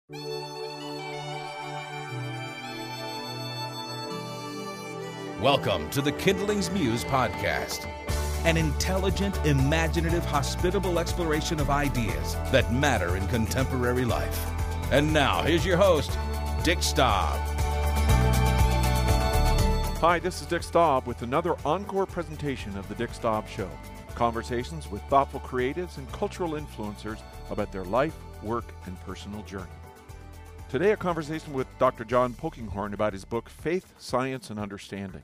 Welcome to the Kindling's Muse podcast, an intelligent, imaginative, hospitable exploration of ideas that matter in contemporary life. And now, here's your host, Dick Staub. Hi, this is Dick Staub with another encore presentation of The Dick Staub Show. Conversations with thoughtful creatives and cultural influencers about their life, work, and personal journey. Today, a conversation with Dr. John Polkinghorne about his book, Faith, Science, and Understanding.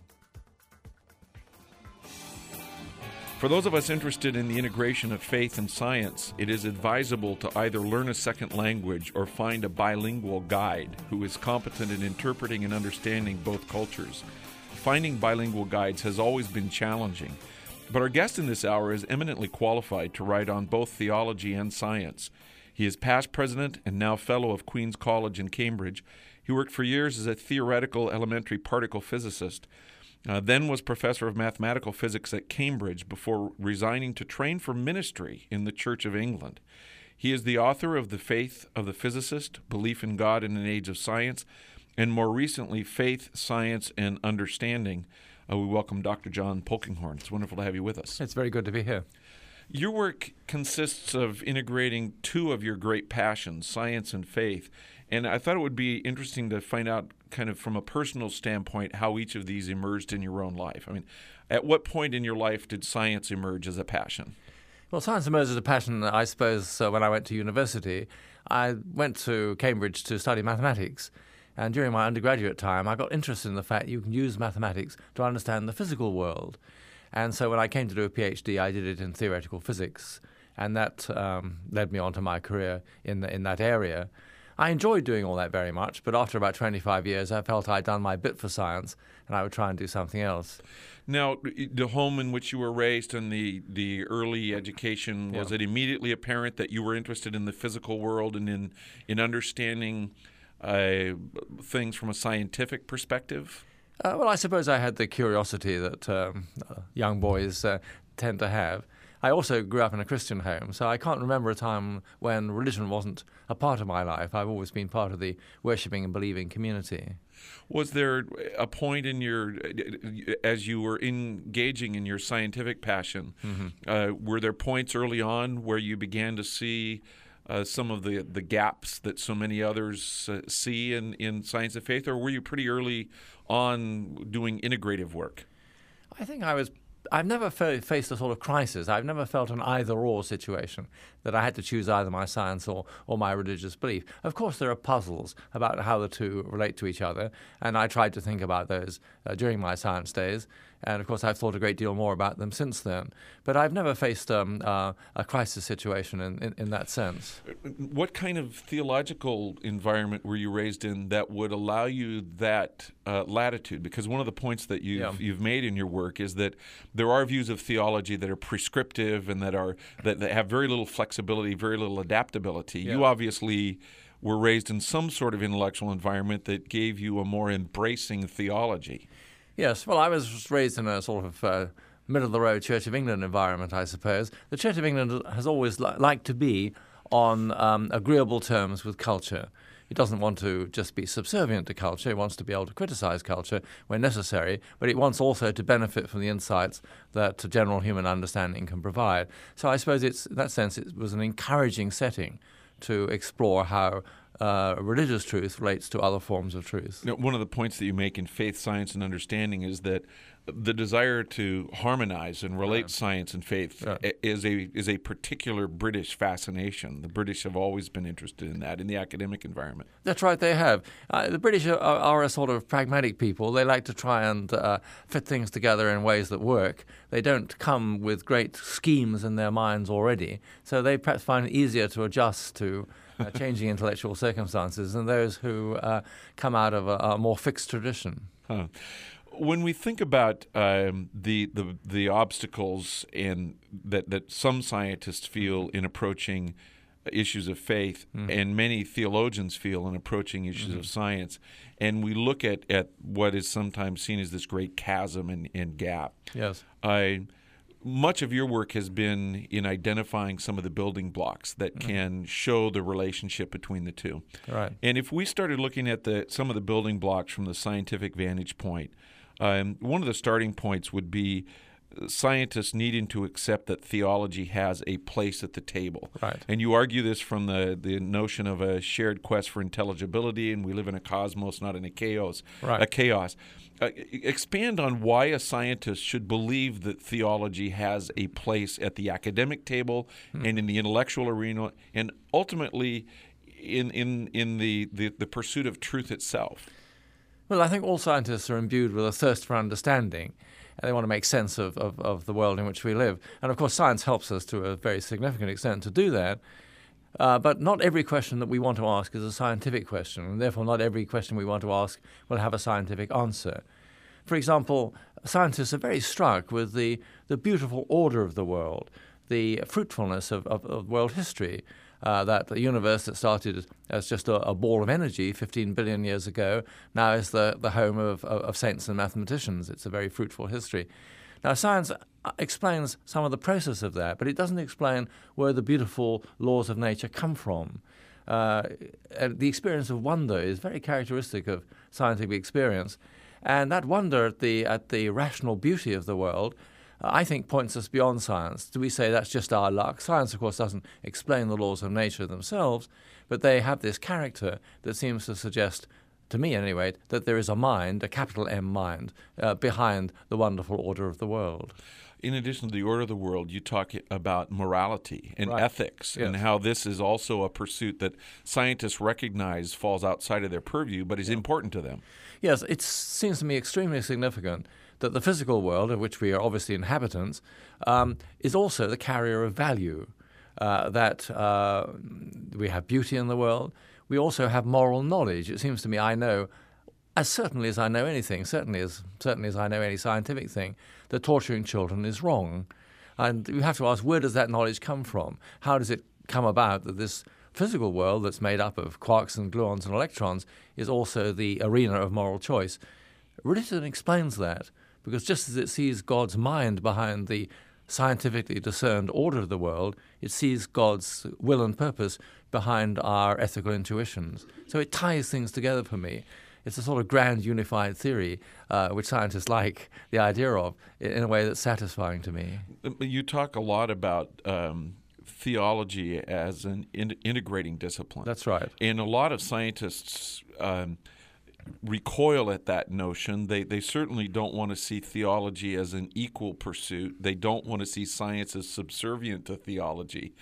For those of us interested in the integration of faith and science, it is advisable to either learn a second language or find a bilingual guide who is competent in interpreting and understanding both cultures. Finding bilingual guides has always been challenging, but our guest in this hour is eminently qualified to write on both theology and science. He is past president and now fellow of Queen's College in Cambridge. He worked for years as a theoretical elementary particle physicist, then was professor of mathematical physics at Cambridge before resigning to train for ministry in the Church of England. He is the author of The Faith of the Physicist, Belief in God in an Age of Science, and more recently, Faith, Science, and Understanding. We welcome Dr. John Polkinghorne. It's wonderful to have you with us. It's very good to be here. Your work consists of integrating two of your great passions, science and faith. And I thought it would be interesting to find out kind of from a personal standpoint how each of these emerged in your own life. I mean, at what point in your life did science emerge as a passion? Well, science emerged as a passion, I suppose, when I went to university. I went to Cambridge to study mathematics. And during my undergraduate time, I got interested in the fact you can use mathematics to understand the physical world. And so when I came to do a PhD, I did it in theoretical physics. And that led me on to my career in that area. I enjoyed doing all that very much, but after about 25 years, I felt I'd done my bit for science, and I would try and do something else. Now, the home in which you were raised and the early education, was it immediately apparent that you were interested in the physical world and in understanding things from a scientific perspective? Well, I suppose I had the curiosity that young boys tend to have. I also grew up in a Christian home, so I can't remember a time when religion wasn't a part of my life. I've always been part of the worshipping and believing community. Was there a point in as you were engaging in your scientific passion, were there points early on where you began to see some of the gaps that so many others see in science and faith, or were you pretty early on doing integrative work? I think I've never faced a sort of crisis. I've never felt an either-or situation, that I had to choose either my science or my religious belief. Of course, there are puzzles about how the two relate to each other, and I tried to think about those during my science days. And, of course, I've thought a great deal more about them since then. But I've never faced a crisis situation in that sense. What kind of theological environment were you raised in that would allow you that latitude? Because one of the points that you've made in your work is that there are views of theology that are prescriptive and that have very little flexibility, very little adaptability. Yeah. You obviously were raised in some sort of intellectual environment that gave you a more embracing theology. Yes, well, I was raised in a sort of middle-of-the-road Church of England environment, I suppose. The Church of England has always liked to be on agreeable terms with culture. It doesn't want to just be subservient to culture. It wants to be able to criticize culture when necessary, but it wants also to benefit from the insights that general human understanding can provide. So I suppose in that sense it was an encouraging setting to explore how religious truth relates to other forms of truth. Now, one of the points that you make in Faith, Science, and Understanding is that the desire to harmonize and relate science and faith is a particular British fascination. The British have always been interested in that in the academic environment. That's right, they have. The British are a sort of pragmatic people. They like to try and fit things together in ways that work. They don't come with great schemes in their minds already, so they perhaps find it easier to adjust to changing intellectual circumstances than those who come out of a more fixed tradition. Huh. When we think about the obstacles that some scientists feel in approaching issues of faith, and many theologians feel in approaching issues of science, and we look at what is sometimes seen as this great chasm and gap. Yes. much of your work has been in identifying some of the building blocks that can show the relationship between the two. Right. And if we started looking at some of the building blocks from the scientific vantage point, one of the starting points would be scientists needing to accept that theology has a place at the table. Right. And you argue this from the notion of a shared quest for intelligibility, and we live in a cosmos, not in a chaos. Right. A chaos. Expand on why a scientist should believe that theology has a place at the academic table and in the intellectual arena, and ultimately in the pursuit of truth itself. Well, I think all scientists are imbued with a thirst for understanding, and they want to make sense of the world in which we live. And of course, science helps us to a very significant extent to do that. But not every question that we want to ask is a scientific question, and therefore not every question we want to ask will have a scientific answer. For example, scientists are very struck with the beautiful order of the world, the fruitfulness of world history, that the universe that started as just a ball of energy 15 billion years ago now is the home of saints and mathematicians. It's a very fruitful history. Now, science explains some of the process of that, but it doesn't explain where the beautiful laws of nature come from. The experience of wonder is very characteristic of scientific experience, and that wonder at the rational beauty of the world, I think, points us beyond science. Do we say that's just our luck? Science, of course, doesn't explain the laws of nature themselves, but they have this character that seems to suggest, to me anyway, that there is a mind, a capital M mind, behind the wonderful order of the world. In addition to the order of the world, you talk about morality and Right. ethics, and how this is also a pursuit that scientists recognize falls outside of their purview, but is important to them. Yes, it seems to me extremely significant that the physical world, of which we are obviously inhabitants, is also the carrier of value, that we have beauty in the world. We also have moral knowledge. It seems to me I know, as certainly as I know anything, certainly as I know any scientific thing, that torturing children is wrong. And you have to ask, where does that knowledge come from? How does it come about that this physical world that's made up of quarks and gluons and electrons is also the arena of moral choice? Religion explains that, because just as it sees God's mind behind the scientifically discerned order of the world, it sees God's will and purpose behind our ethical intuitions. So it ties things together for me. It's a sort of grand unified theory, which scientists like the idea of, in a way that's satisfying to me. You talk a lot about theology as an integrating discipline. That's right. And a lot of scientists recoil at that notion. They certainly don't want to see theology as an equal pursuit. They don't want to see science as subservient to theology.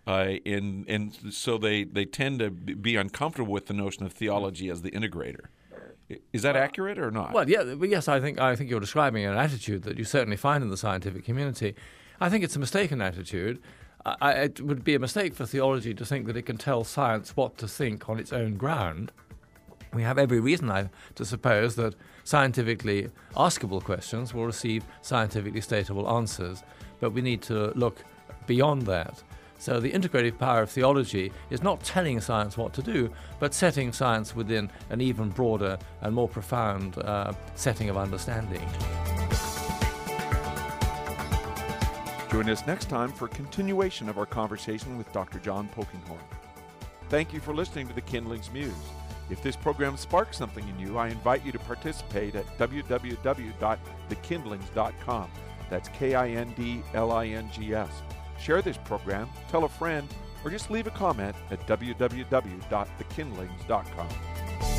And so they tend to be uncomfortable with the notion of theology as the integrator. Is that accurate or not? Well, yes, I think you're describing an attitude that you certainly find in the scientific community. I think it's a mistaken attitude. It would be a mistake for theology to think that it can tell science what to think on its own ground. We have every reason to suppose that scientifically askable questions will receive scientifically statable answers, but we need to look beyond that. So the integrative power of theology is not telling science what to do, but setting science within an even broader and more profound setting of understanding. Join us next time for continuation of our conversation with Dr. John Polkinghorne. Thank you for listening to The Kindling's Muse. If this program sparks something in you, I invite you to participate at www.thekindlings.com. That's KINDLINGS. Share this program, tell a friend, or just leave a comment at www.thekindlings.com.